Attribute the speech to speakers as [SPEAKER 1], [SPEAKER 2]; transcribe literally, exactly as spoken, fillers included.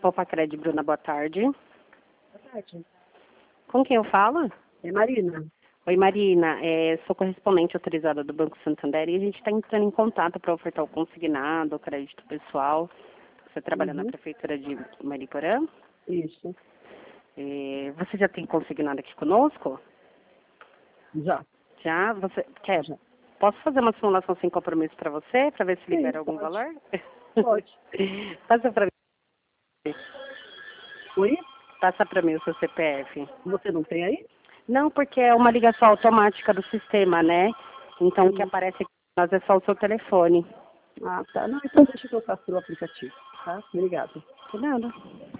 [SPEAKER 1] Popacred, Bruna, boa tarde.
[SPEAKER 2] Boa tarde.
[SPEAKER 1] Com quem eu falo?
[SPEAKER 2] É Marina.
[SPEAKER 1] Oi, Marina. É, sou correspondente autorizada do Banco Santander e a gente está entrando em contato para ofertar o consignado, o crédito pessoal. Você trabalha na
[SPEAKER 2] Uhum.
[SPEAKER 1] Prefeitura de Mariporã.
[SPEAKER 2] Isso.
[SPEAKER 1] É, você já tem consignado aqui conosco?
[SPEAKER 2] Já.
[SPEAKER 1] Já? Você quer?
[SPEAKER 2] Já.
[SPEAKER 1] Posso fazer uma simulação sem compromisso para você, para ver se
[SPEAKER 2] Sim,
[SPEAKER 1] libera algum
[SPEAKER 2] pode.
[SPEAKER 1] valor?
[SPEAKER 2] Pode.
[SPEAKER 1] Passa para mim.
[SPEAKER 2] Oi?
[SPEAKER 1] Passa para mim o seu C P F.
[SPEAKER 2] Você não tem aí?
[SPEAKER 1] Não, porque é uma ligação automática do sistema, né? Então o que
[SPEAKER 2] Uhum.
[SPEAKER 1] aparece aqui para nós é só o seu telefone.
[SPEAKER 2] Ah, tá. Não, então deixa que eu faço pelo aplicativo, tá? Obrigada.
[SPEAKER 1] De nada.